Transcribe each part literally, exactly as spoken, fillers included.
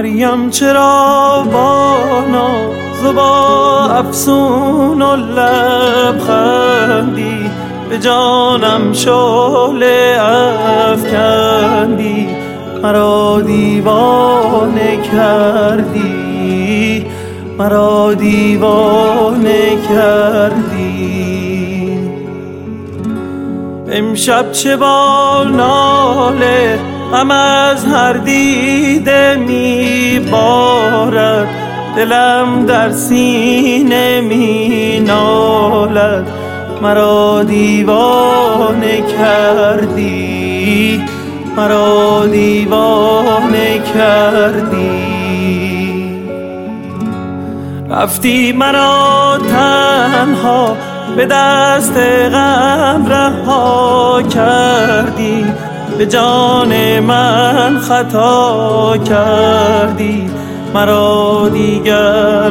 مریم چرا با ناز و با افسون و لبخندی به جانم شعله افکندی، مرا دیوانه کردی، مرا دیوانه کردی. امشب چه با ناله غم از هر دیده می بارد، دلم در سینه می نالد، مرا دیوانه کردی، مرا دیوانه کردی. رفتی مرا تنها به دست غم رها کردی، به جان من خطا کردی، مرا دیگر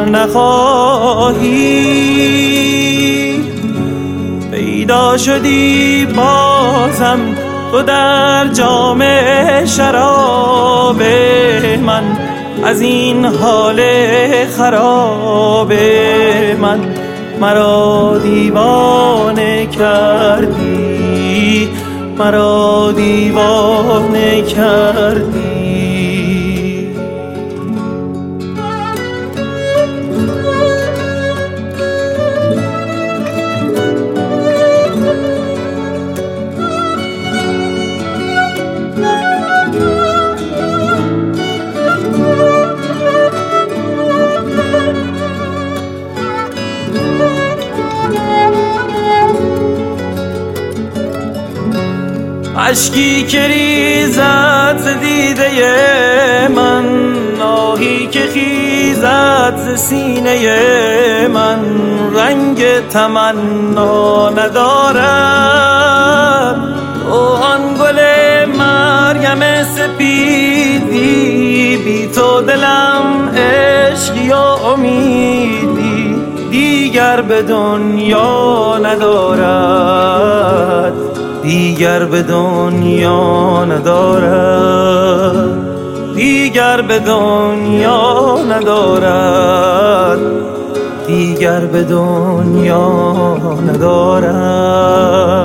نخواهی. پیدا شدی بازم تو در جام شراب من، از این حال خراب من مرا دیوانه کردی، مرا دیوانه کردی. اشکی که ریزد ز دیده من، آهی که خیزد ز سینه من، رنگ تمنا ندارد. تو آن گل مریم سپیدی، بی تو دلم عشقی و امیدی دیگر به دنیا ندارد، دیگر به دنیا ندارد، دیگر به دنیا ندارد، دیگر به دنیا ندارد.